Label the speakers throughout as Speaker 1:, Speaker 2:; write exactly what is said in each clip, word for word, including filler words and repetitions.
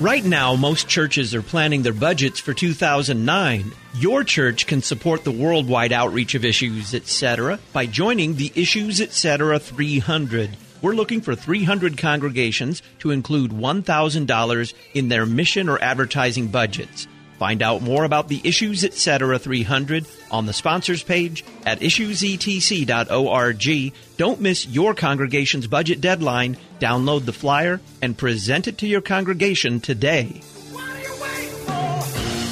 Speaker 1: Right now, most churches are planning their budgets for two thousand nine. Your church can support the worldwide outreach of Issues, et cetera by joining the Issues, et cetera three hundred. We're looking for three hundred congregations to include one thousand dollars in their mission or advertising budgets. Find out more about the Issues, et cetera three hundred on the sponsors page at issues e t c dot org. Don't miss your congregation's budget deadline. Download the flyer and present it to your congregation today.
Speaker 2: What are you waiting for?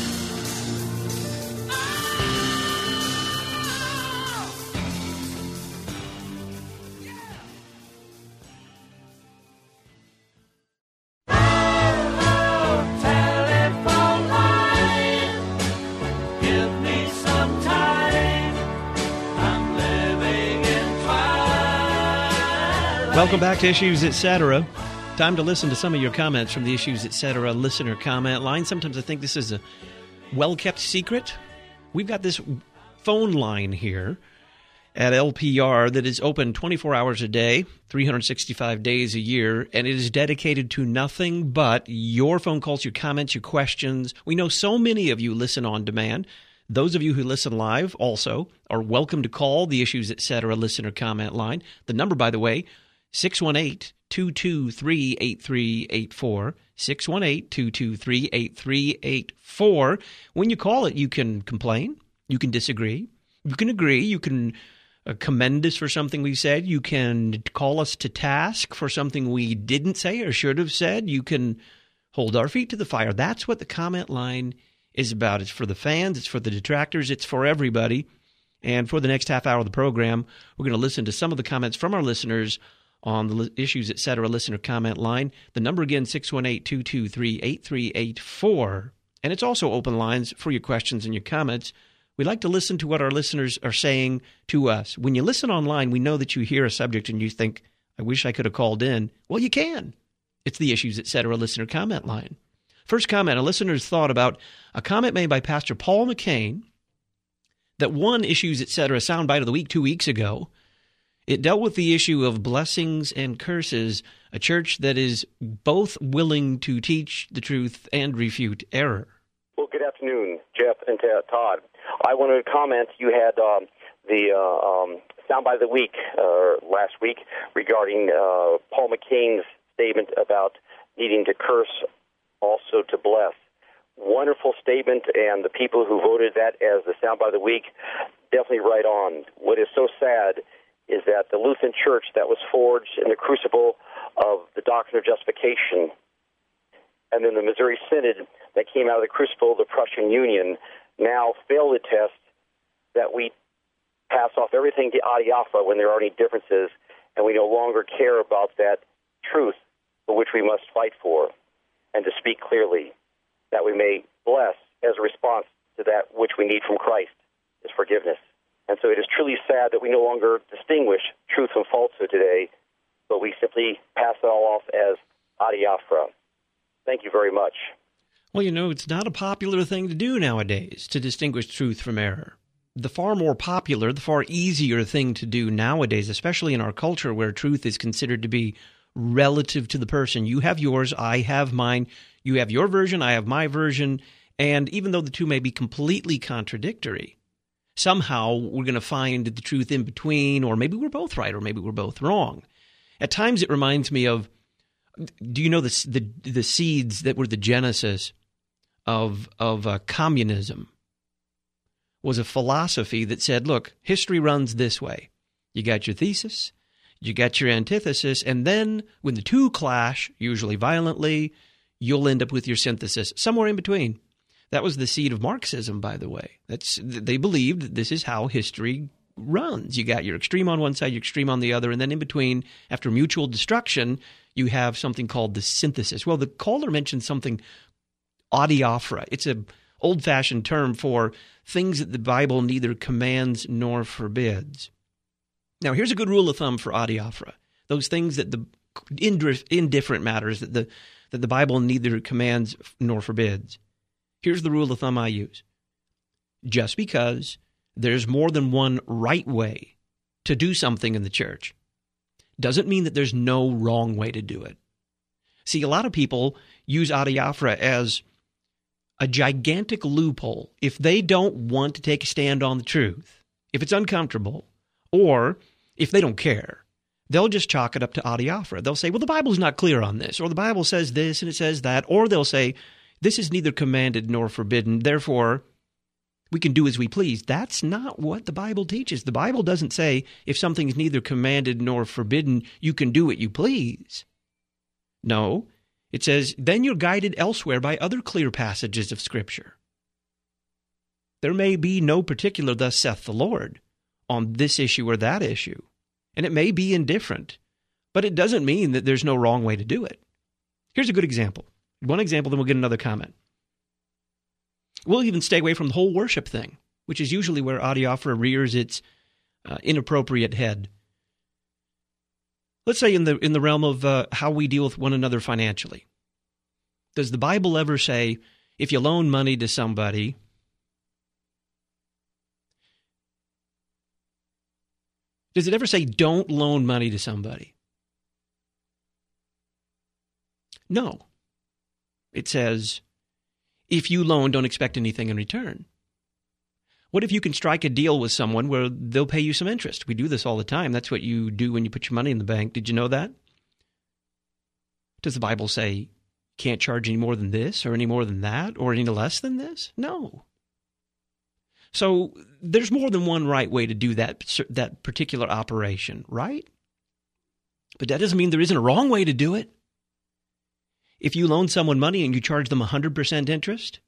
Speaker 1: Welcome back to Issues, et cetera. Time to listen to some of your comments from the Issues, et cetera listener comment line. Sometimes I think this is a well-kept secret. We've got this phone line here at L P R that is open twenty-four hours a day, three hundred sixty-five days a year, and it is dedicated to nothing but your phone calls, your comments, your questions. We know so many of you listen on demand. Those of you who listen live also are welcome to call the Issues, et cetera listener comment line. The number, by the way, six one eight, two two three, eight three eight four, six one eight, two two three, eight three eight four. When you call it, you can complain, you can disagree, you can agree, you can uh, commend us for something we said, you can call us to task for something we didn't say or should have said, you can hold our feet to the fire. That's what the comment line is about. It's for the fans, it's for the detractors, it's for everybody. And for the next half hour of the program, we're going to listen to some of the comments from our listeners on the Issues, et cetera listener comment line. The number again, six one eight, two two three, eight three eight four. And it's also open lines for your questions and your comments. We like to listen to what our listeners are saying to us. When you listen online, we know that you hear a subject and you think, I wish I could have called in. Well, you can. It's the Issues, et cetera listener comment line. First comment, a listener's thought about a comment made by Pastor Paul McCain that won Issues, et cetera soundbite of the week two weeks ago. It dealt with the issue of blessings and curses, a church that is both willing to teach the truth and refute error.
Speaker 3: Well, good afternoon, Jeff and Todd. I wanted to comment. You had um, the uh, um, soundbite of the week uh, last week regarding uh, Paul McCain's statement about needing to curse, also to bless. Wonderful statement, and the people who voted that as the soundbite of the week, definitely right on. What is so sad is that the Lutheran Church that was forged in the crucible of the doctrine of justification, and then the Missouri Synod that came out of the crucible of the Prussian Union, now fail the test that we pass off everything to adiapha when there are any differences, and we no longer care about that truth for which we must fight for, and to speak clearly, that we may bless as a response to that which we need from Christ is forgiveness. And so it is truly sad that we no longer distinguish truth from falsehood today, but we simply pass it all off as adiaphora. Thank you very much.
Speaker 1: Well, you know, it's not a popular thing to do nowadays, to distinguish truth from error. The far more popular, the far easier thing to do nowadays, especially in our culture where truth is considered to be relative to the person. You have yours, I have mine. You have your version, I have my version. And even though the two may be completely contradictory, somehow we're going to find the truth in between, or maybe we're both right, or maybe we're both wrong. At times it reminds me of, do you know the the, the seeds that were the genesis of, of uh, communism? Was a philosophy that said, look, history runs this way. You got your thesis, you got your antithesis, and then when the two clash, usually violently, you'll end up with your synthesis, somewhere in between. That was the seed of Marxism, by the way. That's they believed that this is how history runs. You got your extreme on one side, your extreme on the other, and then in between, after mutual destruction, you have something called the synthesis. Well, the caller mentioned something, adiaphora. It's an old-fashioned term for things that the Bible neither commands nor forbids. Now, here's a good rule of thumb for adiaphora. Those things that the indifferent matters that the that the Bible neither commands nor forbids. Here's the rule of thumb I use. Just because there's more than one right way to do something in the church doesn't mean that there's no wrong way to do it. See, a lot of people use adiaphora as a gigantic loophole. If they don't want to take a stand on the truth, if it's uncomfortable, or if they don't care, they'll just chalk it up to adiaphora. They'll say, well, the Bible's not clear on this, or the Bible says this and it says that, or they'll say, this is neither commanded nor forbidden, therefore we can do as we please. That's not what the Bible teaches. The Bible doesn't say if something is neither commanded nor forbidden, you can do what you please. No, it says, then you're guided elsewhere by other clear passages of Scripture. There may be no particular thus saith the Lord on this issue or that issue, and it may be indifferent, but it doesn't mean that there's no wrong way to do it. Here's a good example. One example, then we'll get another comment. We'll even stay away from the whole worship thing, which is usually where adiaphora rears its uh, inappropriate head. Let's say in the in the realm of uh, how we deal with one another financially. Does the Bible ever say, if you loan money to somebody, does it ever say, don't loan money to somebody? No. It says, if you loan, don't expect anything in return. What if you can strike a deal with someone where they'll pay you some interest? We do this all the time. That's what you do when you put your money in the bank. Did you know that? Does the Bible say can't charge any more than this or any more than that or any less than this? No. So there's more than one right way to do that, that particular operation, right? But that doesn't mean there isn't a wrong way to do it. If you loan someone money and you charge them one hundred percent interest,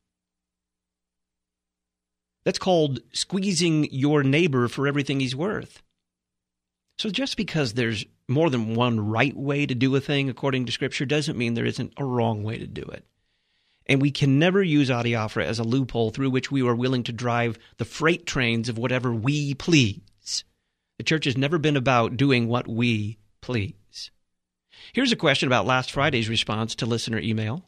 Speaker 1: that's called squeezing your neighbor for everything he's worth. So just because there's more than one right way to do a thing according to Scripture doesn't mean there isn't a wrong way to do it. And we can never use adiaphora as a loophole through which we are willing to drive the freight trains of whatever we please. The church has never been about doing what we please. Here's a question about last Friday's response to listener email.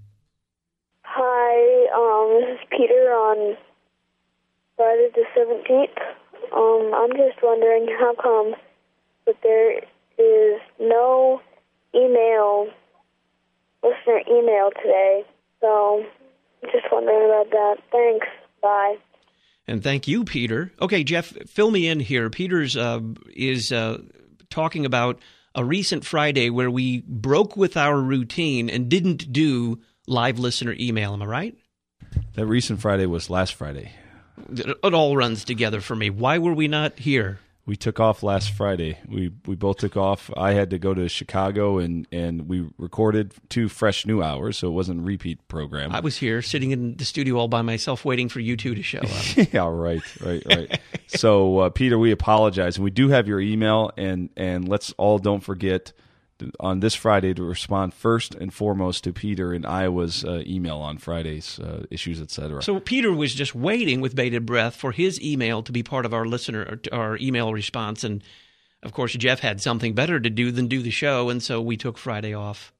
Speaker 4: Hi, um, this is Peter on Friday the seventeenth. Um, I'm just wondering how come that there is no email, listener email today. So I'm just wondering about that. Thanks. Bye.
Speaker 1: And thank you, Peter. Okay, Jeff, fill me in here. Peter's uh, is uh, talking about a recent Friday where we broke with our routine and didn't do live listener email. Am I right?
Speaker 5: That recent Friday was last Friday.
Speaker 1: It all runs together for me. Why were we not here?
Speaker 5: We took off last Friday. We we both took off. I had to go to Chicago, and, and we recorded two fresh new hours, so it wasn't a repeat program.
Speaker 1: I was here sitting in the studio all by myself waiting for you two to show up.
Speaker 5: Yeah, right, right, right. So, uh, Peter, we apologize. And we do have your email, and, and let's all don't forget on this Friday to respond first and foremost to Peter in Iowa's uh, email on Fridays, uh, issues, et cetera.
Speaker 1: So Peter was just waiting with bated breath for his email to be part of our listener, our email response. And, of course, Jeff had something better to do than do the show, and so we took Friday off.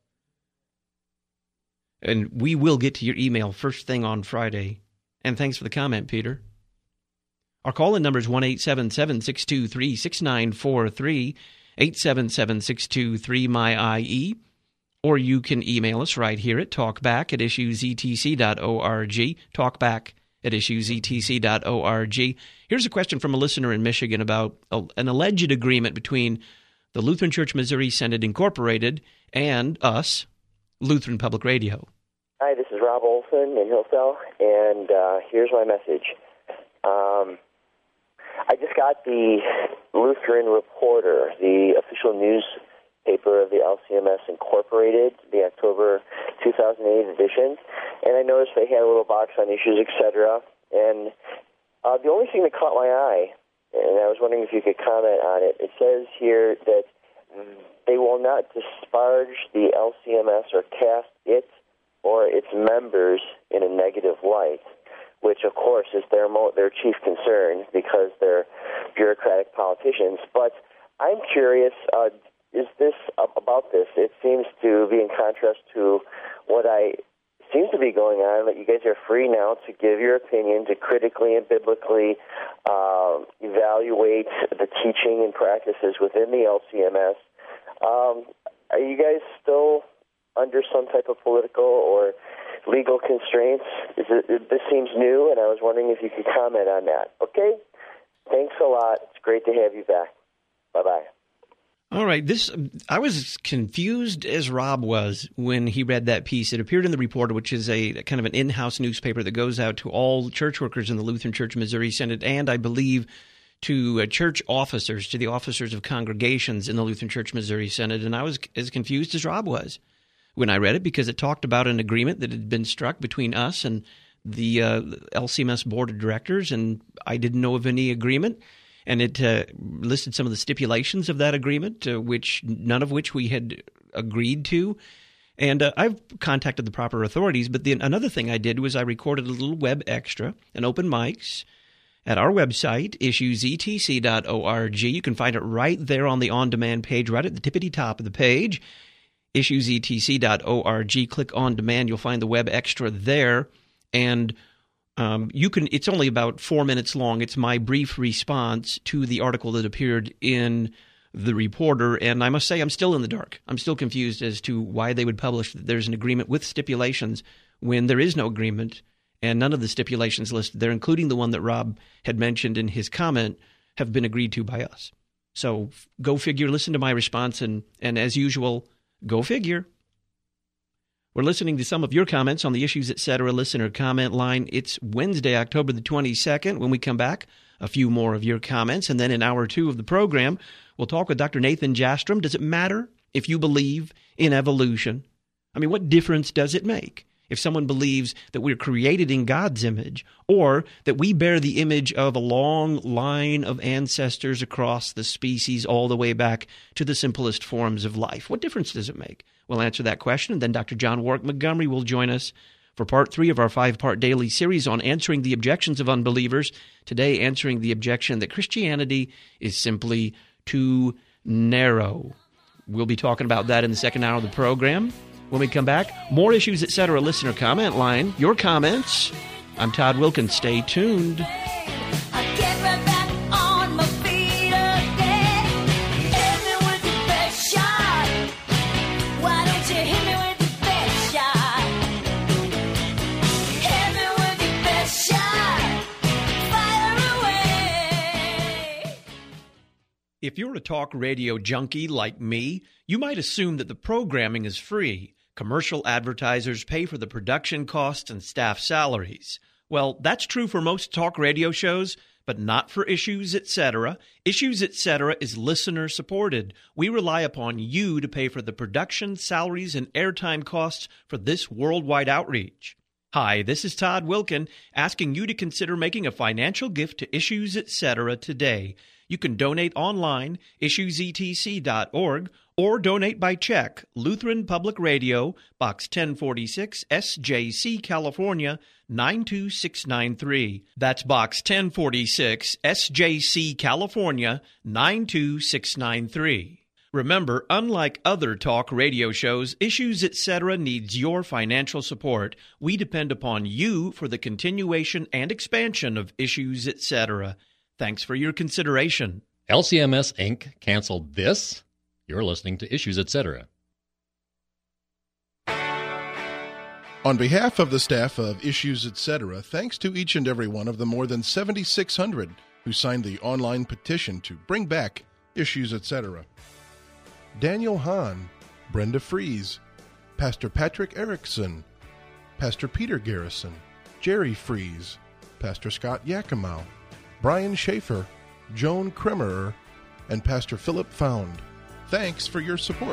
Speaker 1: And we will get to your email first thing on Friday. And thanks for the comment, Peter. Our call-in number is one eight seven seven, six two three, six nine four three. eight seven seven, six two three, M Y I E, or you can email us right here at talkback at issues e t c dot org, talkback at issues e t c dot org. Here's a question from a listener in Michigan about a, an alleged agreement between the Lutheran Church Missouri Synod Incorporated and us, Lutheran Public Radio.
Speaker 3: Hi, this is Rob Olson in Hillsdale, and uh, here's my message. Um... I just got the Lutheran Reporter, the official newspaper of the L C M S Incorporated, the October two thousand eight edition, and I noticed they had a little box on issues, et cetera. And uh, the only thing that caught my eye, and I was wondering if you could comment on it, it says here that they will not disparage the L C M S or cast it or its members in a negative light, which, of course, is their mo- their chief concern because they're bureaucratic politicians. But I'm curious, uh, is this uh, about this? It seems to be in contrast to what I seems to be going on, that you guys are free now to give your opinion, to critically and biblically uh, evaluate the teaching and practices within the L C M S. Um, are you guys still
Speaker 6: under some type of political or legal constraints? Is it, this seems new, and I was wondering if you could comment on that. Okay? Thanks a lot. It's great to have you back. Bye-bye.
Speaker 1: All right. This I was as confused as Rob was when he read that piece. It appeared in the Reporter, which is a kind of an in-house newspaper that goes out to all church workers in the Lutheran Church Missouri Synod, and I believe to uh, church officers, to the officers of congregations in the Lutheran Church Missouri Synod. And I was as confused as Rob was when I read it, because it talked about an agreement that had been struck between us and the uh, L C M S Board of Directors, and I didn't know of any agreement. And it uh, listed some of the stipulations of that agreement, uh, which none of which we had agreed to. And uh, I've contacted the proper authorities. But the, another thing I did was I recorded a little web extra, an open mics, at our website, issues e t c dot org. You can find it right there on the on-demand page, right at the tippity top of the page, issues e t c dot org. Click on demand. You'll find the web extra there. And Um, you can. It's only about four minutes long. It's my brief response to the article that appeared in the Reporter, and I must say I'm still in the dark. I'm still confused as to why they would publish that there's an agreement with stipulations when there is no agreement, and none of the stipulations listed there, including the one that Rob had mentioned in his comment, have been agreed to by us. So go figure. Listen to my response, and and as usual, go figure. We're listening to some of your comments on the Issues Etc. listener comment line. It's Wednesday, October the twenty-second. When we come back, a few more of your comments. And then in hour two of the program, we'll talk with Doctor Nathan Jastrom. Does it matter if you believe in evolution? I mean, what difference does it make if someone believes that we're created in God's image, or that we bear the image of a long line of ancestors across the species all the way back to the simplest forms of life? What difference does it make? We'll answer that question, and then Doctor John Warwick Montgomery will join us for part three of our five-part daily series on answering the objections of unbelievers. Today, answering the objection that Christianity is simply too narrow. We'll be talking about that in the second hour of the program. When we come back, more Issues Etc. listener comment line. Your comments. I'm Todd Wilkins. Stay tuned. If you're a talk radio junkie like me, you might assume that the programming is free. Commercial advertisers pay for the production costs and staff salaries. Well, that's true for most talk radio shows, but not for Issues Etc. Issues Etc. is listener supported. We rely upon you to pay for the production, salaries, and airtime costs for this worldwide outreach. Hi, this is Todd Wilkin, asking you to consider making a financial gift to Issues Etc. today. You can donate online, issues e t c dot org, or donate by check, Lutheran Public Radio, Box ten forty-six, S J C, California, nine two six nine three. That's Box ten forty-six, S J C, California, nine two six nine three. Remember, unlike other talk radio shows, Issues Etc. needs your financial support. We depend upon you for the continuation and expansion of Issues Etc. Thanks for your consideration.
Speaker 7: L C M S Incorporated canceled this? You're listening to Issues Etc.
Speaker 8: On behalf of the staff of Issues Etc., thanks to each and every one of the more than seventy-six hundred who signed the online petition to bring back Issues Etc. Daniel Hahn, Brenda Fries, Pastor Patrick Erickson, Pastor Peter Garrison, Jerry Fries, Pastor Scott Yakimow, Brian Schaefer, Joan Kremerer, and Pastor Philip Found. Thanks for your support.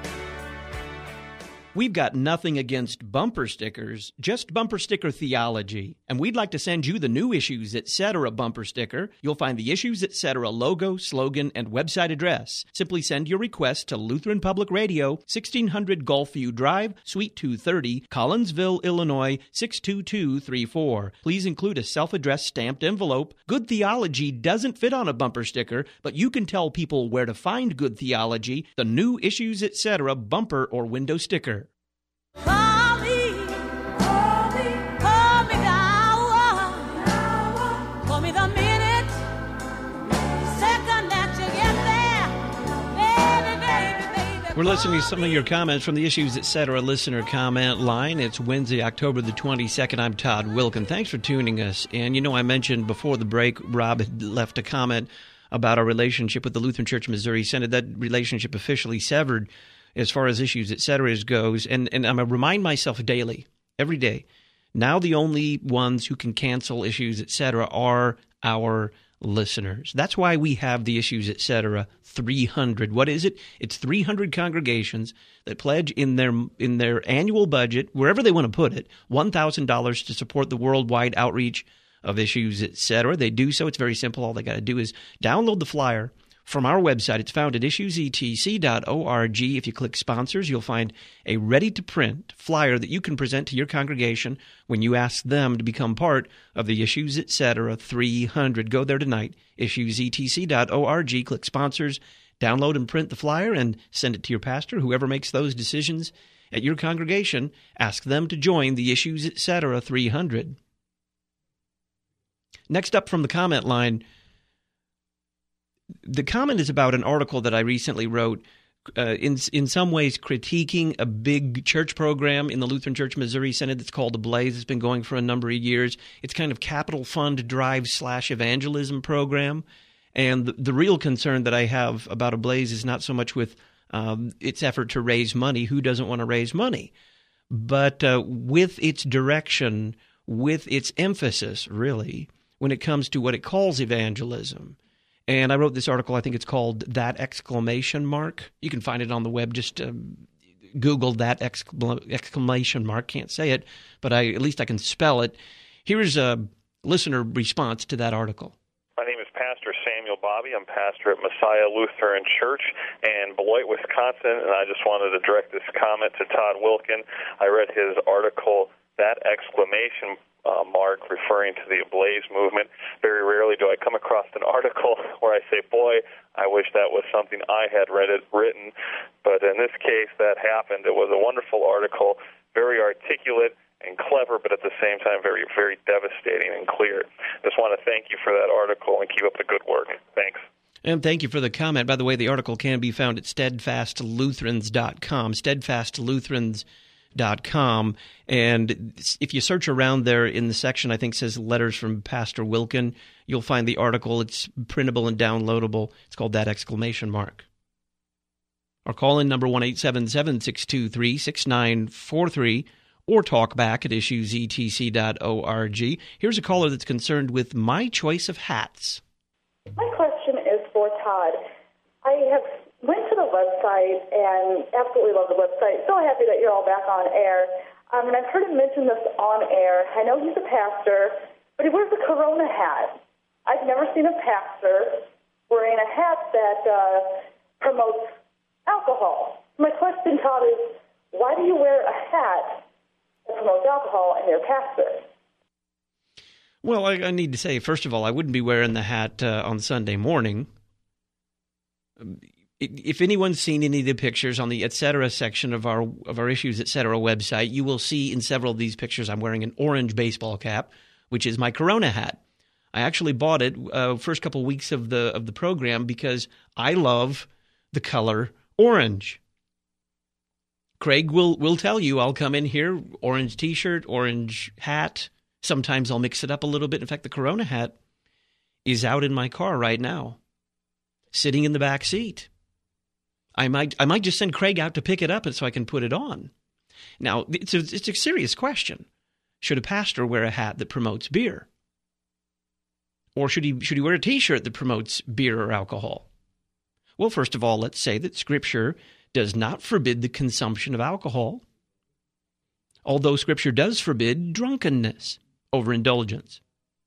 Speaker 1: We've got nothing against bumper stickers, just bumper sticker theology. And we'd like to send you the new Issues Etc. bumper sticker. You'll find the Issues Etc. logo, slogan, and website address. Simply send your request to Lutheran Public Radio, sixteen hundred Gulfview Drive, Suite two thirty, Collinsville, Illinois, six two two three four. Please include a self-addressed stamped envelope. Good theology doesn't fit on a bumper sticker, but you can tell people where to find good theology, the new Issues Etc. bumper or window sticker.
Speaker 2: Call me, call me, call me the hour, call me the minute, second that you get there, baby, baby, baby,
Speaker 1: We're listening to some of your comments from the Issues Etc. listener comment line. It's Wednesday, October the twenty-second. I'm Todd Wilkin. Thanks for tuning us. And you know, I mentioned before the break, Rob had left a comment about our relationship with the Lutheran Church Missouri Synod. That relationship officially severed as far as Issues Etc. goes. And, and I'm going to remind myself daily, every day, now the only ones who can cancel Issues Etc. are our listeners. That's why we have the Issues Etc. three hundred. What is it? It's three hundred congregations that pledge in their in their annual budget, wherever they want to put it, one thousand dollars to support the worldwide outreach of Issues Etc. They do so. It's very simple. All they got to do is download the flyer from our website. It's found at issues e t c dot org. If you click sponsors, you'll find a ready-to-print flyer that you can present to your congregation when you ask them to become part of the Issues Etc. three hundred. Go there tonight, issues e t c dot org. Click sponsors, download and print the flyer, and send it to your pastor. Whoever makes those decisions at your congregation, ask them to join the Issues Etc. three hundred. Next up from the comment line, the comment is about an article that I recently wrote, uh, in in some ways critiquing a big church program in the Lutheran Church Missouri Synod that's called Ablaze. It's been going for a number of years. It's kind of capital fund drive slash evangelism program. And the, the real concern that I have about Ablaze is not so much with um, its effort to raise money. Who doesn't want to raise money? But uh, with its direction, with its emphasis, really, when it comes to what it calls evangelism. And I wrote this article, I think it's called That Exclamation Mark. You can find it on the web. Just uh, Google that excla- exclamation mark. Can't say it, but I at least I can spell it. Here's a listener response to that article.
Speaker 9: My name is Pastor Samuel Bobby. I'm pastor at Messiah Lutheran Church in Beloit, Wisconsin, and I just wanted to direct this comment to Todd Wilkin. I read his article, That Exclamation Uh, Mark, referring to the Ablaze movement. Very rarely do I come across an article where I say, boy, I wish that was something I had read it, written. But in this case, that happened. It was a wonderful article, very articulate and clever, but at the same time very, very devastating and clear. Just want to thank you for that article and keep up the good work. Thanks.
Speaker 1: And thank you for the comment. By the way, the article can be found at steadfast lutherans dot com, steadfast lutherans dot com. And if you search around there in the section, I think says Letters from Pastor Wilkin, you'll find the article. It's printable and downloadable. It's called That Exclamation Mark. Our call-in number one eight seven seven, six two three, six nine four three, or talk back at issues e t c dot org. Here's a caller that's concerned with my choice of hats.
Speaker 10: My question is for Todd. I have went to the website and absolutely love the website. So happy that you're all back on air. Um, and I've heard him mention this on air. I know he's a pastor, but he wears a Corona hat. I've never seen a pastor wearing a hat that uh, promotes alcohol. My question, Todd, is why do you wear a hat that promotes alcohol and you're a pastor?
Speaker 1: Well, I, I need to say, first of all, I wouldn't be wearing the hat uh, on Sunday morning. If anyone's seen any of the pictures on the et cetera section of our of our Issues et cetera website, you will see in several of these pictures I'm wearing an orange baseball cap, which is my Corona hat. I actually bought it uh, first couple of weeks of the of the program because I love the color orange. Craig will will tell you I'll come in here, orange T-shirt, orange hat. Sometimes I'll mix it up a little bit. In fact, the Corona hat is out in my car right now, sitting in the back seat. I might I might just send Craig out to pick it up so I can put it on. Now, it's a, it's a serious question. Should a pastor wear a hat that promotes beer? Or should he should he wear a T-shirt that promotes beer or alcohol? Well, first of all, let's say that Scripture does not forbid the consumption of alcohol, although Scripture does forbid drunkenness, overindulgence.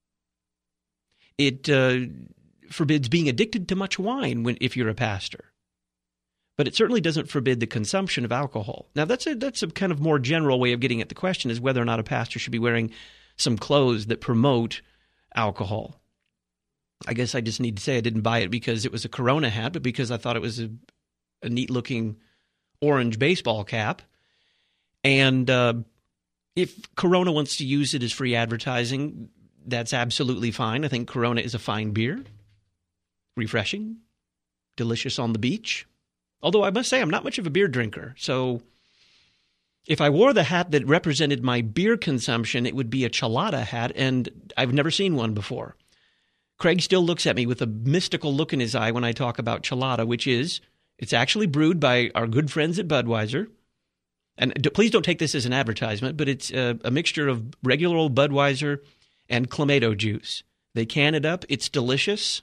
Speaker 1: It uh, forbids being addicted to much wine when if you're a pastor. But it certainly doesn't forbid the consumption of alcohol. Now, that's a that's a kind of more general way of getting at the question, is whether or not a pastor should be wearing some clothes that promote alcohol. I guess I just need to say I didn't buy it because it was a Corona hat, but because I thought it was a, a neat-looking orange baseball cap. And uh, if Corona wants to use it as free advertising, that's absolutely fine. I think Corona is a fine beer, refreshing, delicious on the beach. Although I must say I'm not much of a beer drinker. So if I wore the hat that represented my beer consumption, it would be a Chelada hat, and I've never seen one before. Craig still looks at me with a mystical look in his eye when I talk about Chelada, which is, it's actually brewed by our good friends at Budweiser. And d- please don't take this as an advertisement, but it's a, a mixture of regular old Budweiser and Clamato juice. They can it up. It's delicious.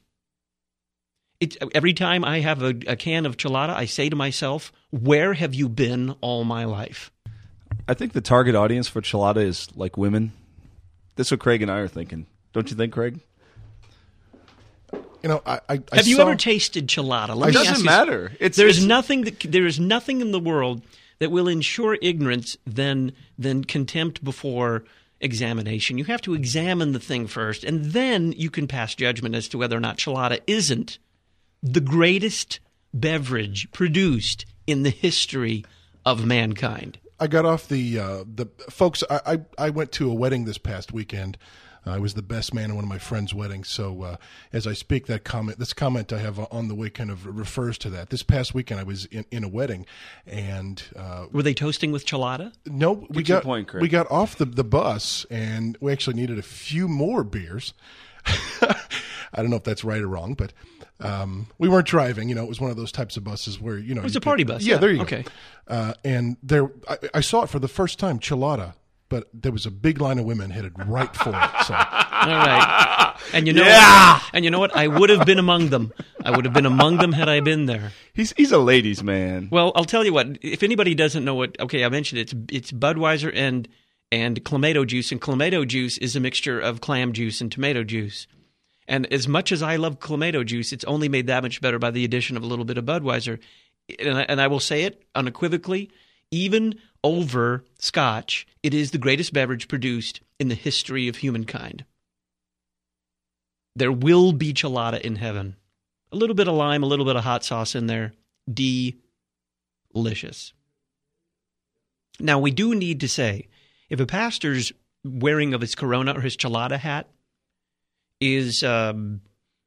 Speaker 1: It, every time I have a, a can of Chelada, I say to myself, where have you been all my life?
Speaker 5: I think the target audience for Chelada is like women. That's what Craig and I are thinking. Don't you think, Craig?
Speaker 8: You know, I, I I
Speaker 1: have you
Speaker 8: saw-
Speaker 1: ever tasted Chelada? Let
Speaker 5: It
Speaker 1: me
Speaker 5: doesn't
Speaker 1: ask you-
Speaker 5: matter. It's-
Speaker 1: there's
Speaker 5: it's-
Speaker 1: nothing. That, there is nothing in the world that will ensure ignorance than than contempt before examination. You have to examine the thing first, and then you can pass judgment as to whether or not Chelada isn't the greatest beverage produced in the history of mankind.
Speaker 8: I got off the uh, the folks. I, I I went to a wedding this past weekend. I was the best man at one of my friends' weddings. So uh, as I speak, that comment, this comment I have on the way, kind of refers to that. This past weekend, I was in, in a wedding, and uh,
Speaker 1: were they toasting with Chelada?
Speaker 8: No, we
Speaker 5: Get your
Speaker 8: got
Speaker 5: point, Craig.
Speaker 8: we got off the the bus, and we actually needed a few more beers. I don't know if that's right or wrong, but um, we weren't driving. You know, it was one of those types of buses where you know
Speaker 1: It was
Speaker 8: you
Speaker 1: a party
Speaker 8: could-
Speaker 1: bus,
Speaker 8: Yeah,
Speaker 1: yeah.
Speaker 8: there you
Speaker 1: Okay.
Speaker 8: go. Uh, and there, I, I saw it for the first time, Chelada, but there was a big line of women headed right for it. So.
Speaker 1: All right. And you know
Speaker 5: Yeah!
Speaker 1: what? And you know what? I would have been among them. I would have been among them had I been there.
Speaker 5: He's he's a ladies' man.
Speaker 1: Well, I'll tell you what. If anybody doesn't know what, okay, I mentioned it. It's it's Budweiser and and Clamato juice, and Clamato juice is a mixture of clam juice and tomato juice. And as much as I love Clamato juice, it's only made that much better by the addition of a little bit of Budweiser. And I, and I will say it unequivocally, even over Scotch, it is the greatest beverage produced in the history of humankind. There will be Chelada in heaven. A little bit of lime, a little bit of hot sauce in there. Delicious. Now, we do need to say, if a pastor's wearing of his Corona or his Chelada hat is um,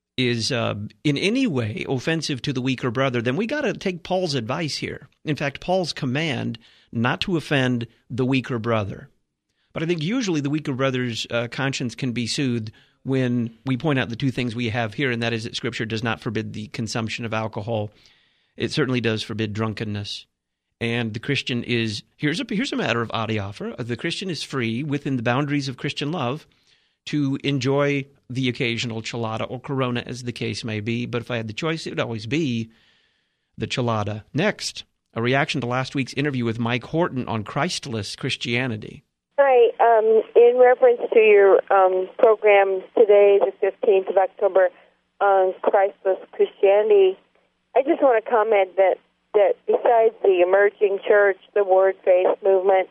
Speaker 1: is uh, in any way offensive to the weaker brother, then we got to take Paul's advice here. In fact, Paul's command not to offend the weaker brother. But I think usually the weaker brother's uh, conscience can be soothed when we point out the two things we have here, and that is that Scripture does not forbid the consumption of alcohol. It certainly does forbid drunkenness. And the Christian is, here's a, here's a matter of adiaphora. The Christian is free within the boundaries of Christian love to enjoy the occasional Chelada or Corona, as the case may be. But if I had the choice, it would always be the Chelada. Next, a reaction to last week's interview with Mike Horton on Christless Christianity.
Speaker 11: Hi. Um, in reference to your um, program today, the fifteenth of October, on Christless Christianity, I just want to comment that, that besides the emerging church, the Word Faith movement,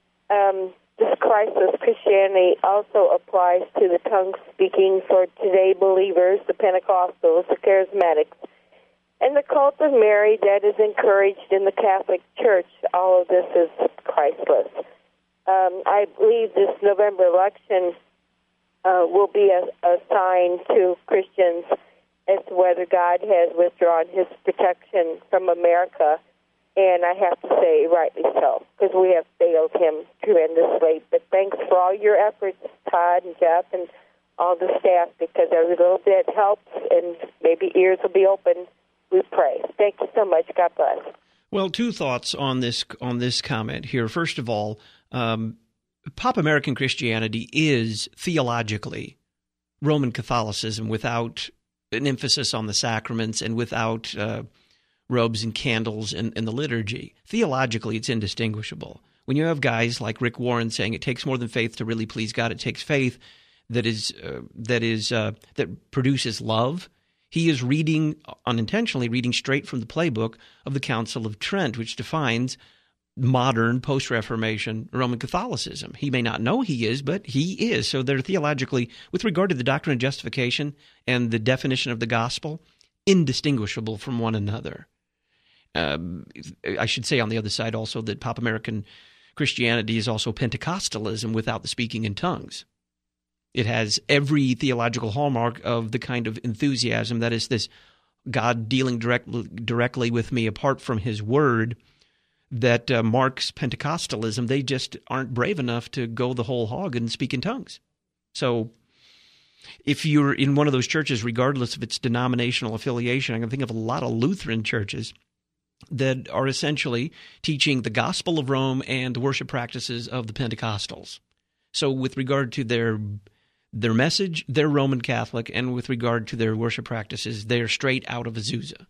Speaker 11: um, this Christless Christianity also applies to the tongue-speaking for today believers, the Pentecostals, the Charismatics, and the cult of Mary that is encouraged in the Catholic Church. All of this is Christless. Um, I believe this November election uh, will be a, a sign to Christians as to whether God has withdrawn his protection from America, and I have to say rightly so, because we have failed him tremendously. But thanks for all your efforts, Todd and Jeff and all the staff, because every little bit helps, and maybe ears will be open. We pray. Thank you so much. God bless.
Speaker 1: Well, two thoughts on this on this comment here. First of all, um, Pop American Christianity is theologically Roman Catholicism without an emphasis on the sacraments and without uh, robes and candles and, and the liturgy. Theologically, it's indistinguishable. When you have guys like Rick Warren saying it takes more than faith to really please God, it takes faith that is uh, that is uh, that produces love. He is reading, unintentionally reading straight from the playbook of the Council of Trent, which defines modern post-Reformation Roman Catholicism. He may not know he is, but he is. So they're theologically, with regard to the doctrine of justification and the definition of the gospel, indistinguishable from one another. Um, I should say on the other side also that Pop American Christianity is also Pentecostalism without the speaking in tongues. It has every theological hallmark of the kind of enthusiasm that is this God dealing direct, directly with me apart from his word that uh, marks Pentecostalism. They just aren't brave enough to go the whole hog and speak in tongues. So if you're in one of those churches, regardless of its denominational affiliation, I can think of a lot of Lutheran churches that are essentially teaching the gospel of Rome and the worship practices of the Pentecostals. So with regard to their their message, they're Roman Catholic, and with regard to their worship practices, they're straight out of Azusa.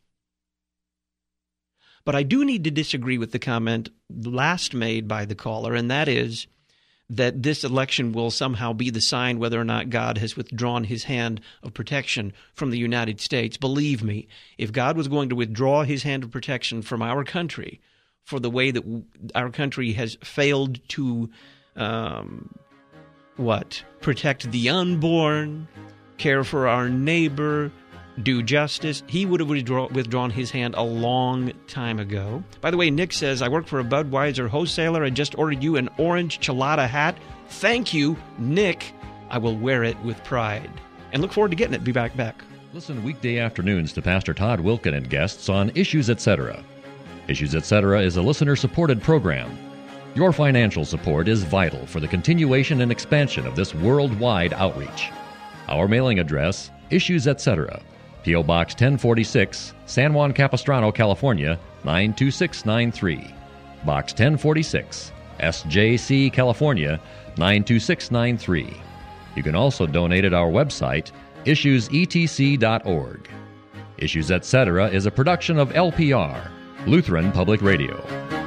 Speaker 1: But I do need to disagree with the comment last made by the caller, and that is that this election will somehow be the sign whether or not God has withdrawn his hand of protection from the United States. Believe me, if God was going to withdraw his hand of protection from our country for the way that our country has failed to, um, what, protect the unborn, care for our neighbor, do justice, he would have withdraw, withdrawn his hand a long time ago. By the way, Nick says, I work for a Budweiser wholesaler. I just ordered you an orange Chelada hat. Thank you, Nick. I will wear it with pride. And look forward to getting it. Be back back.
Speaker 7: Listen weekday afternoons to Pastor Todd Wilken and guests on Issues Etc. Issues Etc. is a listener-supported program. Your financial support is vital for the continuation and expansion of this worldwide outreach. Our mailing address, Issues Etc., P O. Box ten forty-six, San Juan Capistrano, California, nine two six nine three. Box ten forty-six, S J C, California, nine two six nine three. You can also donate at our website, issues e t c dot org. Issues Etc. is a production of L P R, Lutheran Public Radio.